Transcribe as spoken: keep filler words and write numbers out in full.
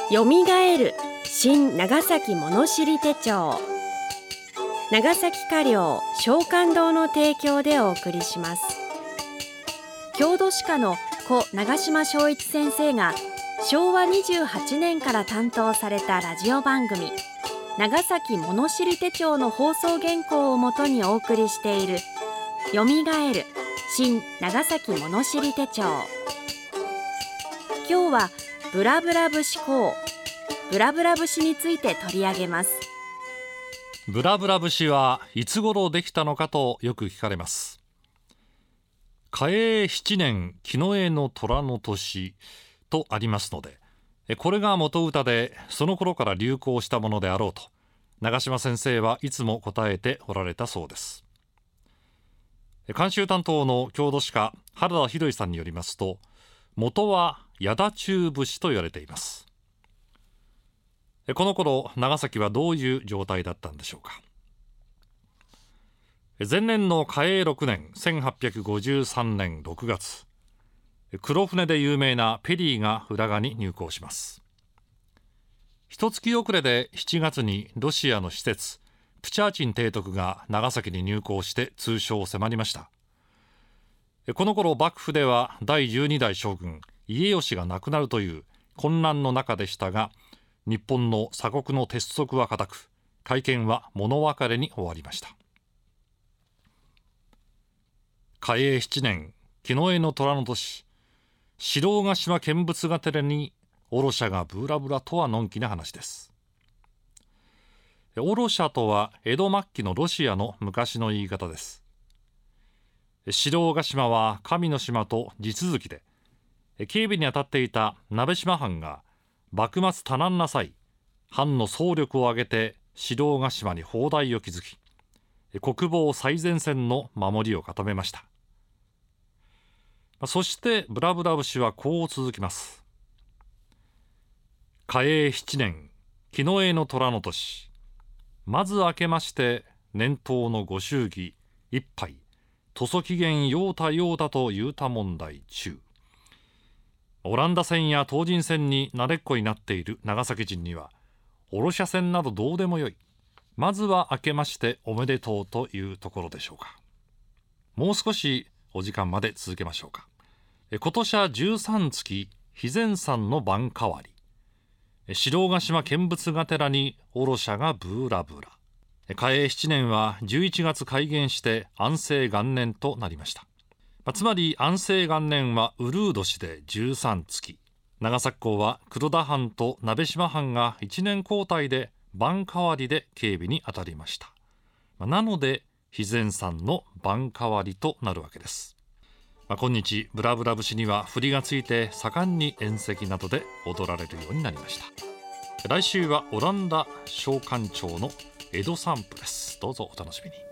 よみがえる新長崎物知り手帳、長崎華領商館堂の提供でお送りします。郷土史家の故長島昭一先生がしょうわにじゅうはちねんから担当されたラジオ番組長崎物知り手帳の放送原稿をもとにお送りしているよみがえる新長崎物知り手帳。今日はブラブラ節講ブラブラ節について取り上げます。 ブラブラ節はいつ頃できたのかとよく聞かれます。嘉永しちねん木の絵の虎の年とありますので、これが元歌でその頃から流行したものであろうと長島先生はいつも答えておられたそうです。監修担当の郷土史家原田博さんによりますと、元は矢田中節と言われています。この頃長崎はどういう状態だったんでしょうか。前年の嘉永ろくねんせんはっぴゃくごじゅうさんねんろくがつ、黒船で有名なペリーが浦賀に入港します。一月遅れでしちがつにロシアの使節プチャーチン提督が長崎に入港して通称を迫りました。この頃幕府ではだいじゅうにだい将軍家吉が亡くなるという混乱の中でしたが、日本の鎖国の鉄則は固く、会見は物別れに終わりました。嘉永しちねん木の絵の虎の年、白ヶ島見物がてらにオロシャがブラブラとはのんきな話です。オロシャとは江戸末期のロシアの昔の言い方です。白ヶ島は神の島と地続きで、警備に当たっていた鍋島藩が幕末多難な際、藩の総力を挙げて白ヶ島に砲台を築き、国防最前線の守りを固めました。そしてブラブラ節はこう続きます。嘉永しちねん木の絵の虎の年、まず明けまして年頭のご祝儀一杯、土佐起源ようたようたと言うた問題中。オランダ船や東人船に慣れっこになっている長崎人には、オロシャ船などどうでもよい、まずは明けましておめでとうというところでしょうか。もう少しお時間まで続けましょうか。今年はじゅうさんつき肥前山の晩変わり、白ヶ島見物がてらにオロシャがブーラブラ。嘉永しちねんはじゅういちがつ開元して安政元年となりました。つまり安政元年はうるう年でじゅうさんつき、長崎港は黒田藩と鍋島藩がいちねん交代で晩変わりで警備に当たりました。なので肥前山の晩変わりとなるわけです。今日ブラブラ節には振りがついて盛んに宴席などで踊られるようになりました。来週はオランダ商館長の江戸散歩です。どうぞお楽しみに。